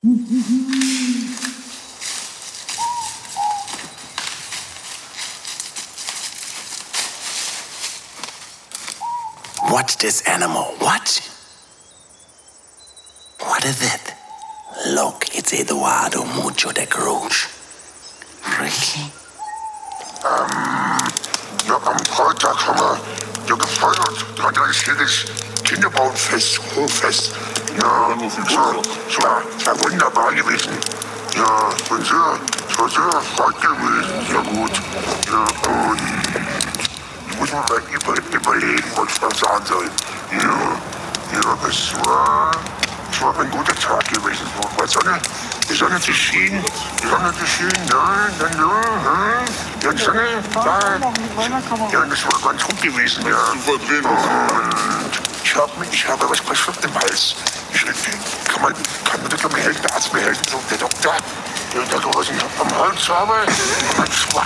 What's this animal? What? What is it? Look, it's Eduardo Mucho de Cruz. Really? Ja, am Freitag haben wir gefeiert. Da ist hier das Kinderbauernfest, Hochfest. Ja, es war wunderbar gewesen. Ja, es war sehr erfreut gewesen, sehr gut. Ja, und ich muss mir mal überlegen, was ich noch sagen soll. Ja, es war ein guter Tag gewesen. Die Sonne zu schien, ja, die Sonne, ja, das war ganz gut gewesen, ja. Und ich habe was verschluckt im Hals. Kann mir der Arzt mir helfen, so der Doktor, der was ich am Hals habe,